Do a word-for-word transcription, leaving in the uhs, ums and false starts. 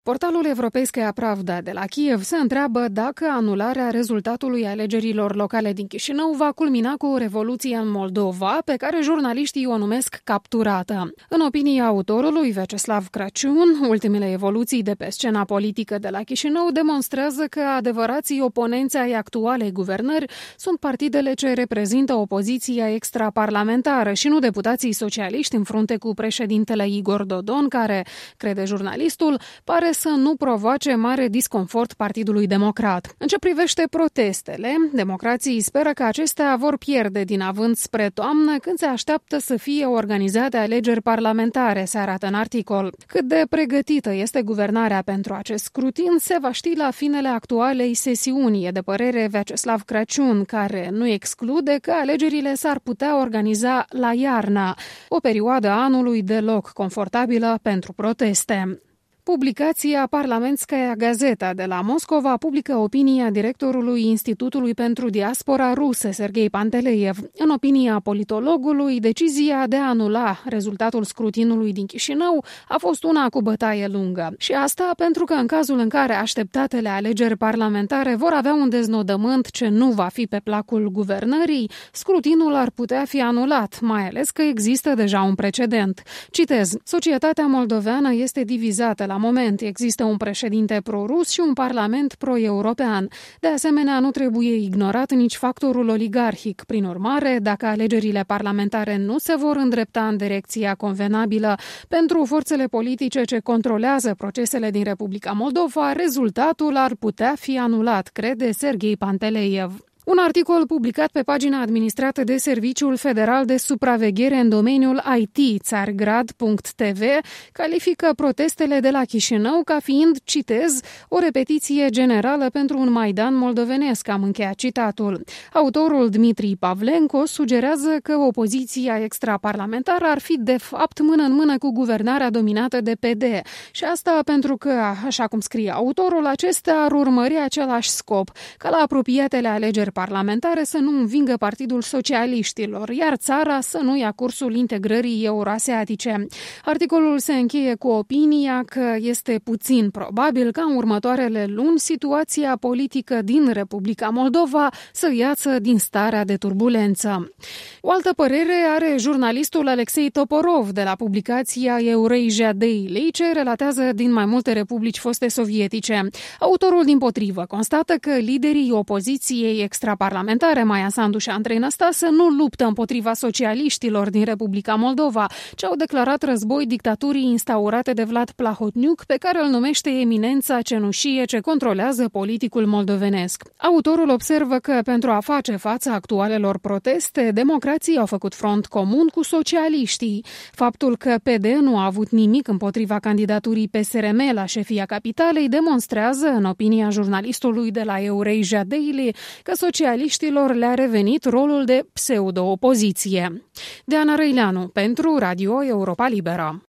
Portalul Europeiskaya Pravda de la Kiev se întreabă dacă anularea rezultatului alegerilor locale din Chișinău va culmina cu o revoluție în Moldova, pe care jurnaliștii o numesc capturată. În opinia autorului Vyacheslav Crăciun, ultimele evoluții de pe scena politică de la Chișinău demonstrează că adevărații oponenți ai actualei guvernări sunt partidele ce reprezintă opoziția extraparlamentară și nu deputații socialiști în frunte cu președintele Igor Dodon, care, crede jurnalistul, pare să nu provoace mare disconfort Partidului Democrat. În ce privește protestele, democrații speră că acestea vor pierde din avânt spre toamnă, când se așteaptă să fie organizate alegeri parlamentare, se arată în articol. Cât de pregătită este guvernarea pentru acest scrutin se va ști la finele actualei sesiuni, e de părere Vyacheslav Crăciun, care nu exclude că alegerile s-ar putea organiza la iarnă, o perioadă a anului deloc confortabilă pentru proteste. Publicația Parlamentskaya Gazeta de la Moscova publică opinia directorului Institutului pentru Diaspora Rusă, Serghei Panteleiev. În opinia politologului, decizia de a anula rezultatul scrutinului din Chișinău a fost una cu bătaie lungă. Și asta pentru că în cazul în care așteptatele alegeri parlamentare vor avea un deznodământ ce nu va fi pe placul guvernării, scrutinul ar putea fi anulat, mai ales că există deja un precedent. Citez: societatea moldoveană este divizată la moment. Există un președinte pro-rus și un parlament pro-european. De asemenea, nu trebuie ignorat nici factorul oligarhic. Prin urmare, dacă alegerile parlamentare nu se vor îndrepta în direcția convenabilă pentru forțele politice ce controlează procesele din Republica Moldova, rezultatul ar putea fi anulat, crede Serghei Panteleiev. Un articol publicat pe pagina administrată de Serviciul Federal de Supraveghere în domeniul I T, Țargrad punct T V, califică protestele de la Chișinău ca fiind, citez, o repetiție generală pentru un Maidan moldovenesc, am încheiat citatul. Autorul Dmitri Pavlenko sugerează că opoziția extraparlamentară ar fi de fapt mână în mână cu guvernarea dominată de P D. Și asta pentru că, așa cum scrie autorul, acesta ar urmări același scop, ca la apropiatele alegeri parlamentare să nu învingă Partidul Socialiștilor, iar țara să nu ia cursul integrării euroasiatice. Articolul se încheie cu opinia că este puțin probabil ca în următoarele luni situația politică din Republica Moldova să iasă din starea de turbulență. O altă părere are jurnalistul Alexei Toporov de la publicația Eurasia Daily, ce relatează din mai multe republici foste sovietice. Autorul, dimpotrivă, constată că liderii opoziției extraparlamentare, Maia Sandu și Andrei Năstase, nu luptă împotriva socialiștilor din Republica Moldova, ci au declarat război dictaturii instaurate de Vlad Plahotniuc, pe care îl numește eminența cenușie ce controlează politicul moldovenesc. Autorul observă că pentru a face față actualelor proteste, democrații au făcut front comun cu socialiștii. Faptul că P D nu a avut nimic împotriva candidaturii P S R M la șefia capitalei demonstrează, în opinia jurnalistului de la Eurasia Daily, că socialiștilor le-a revenit rolul de pseudo-opoziție. Diana Răileanu, pentru Radio Europa Liberă.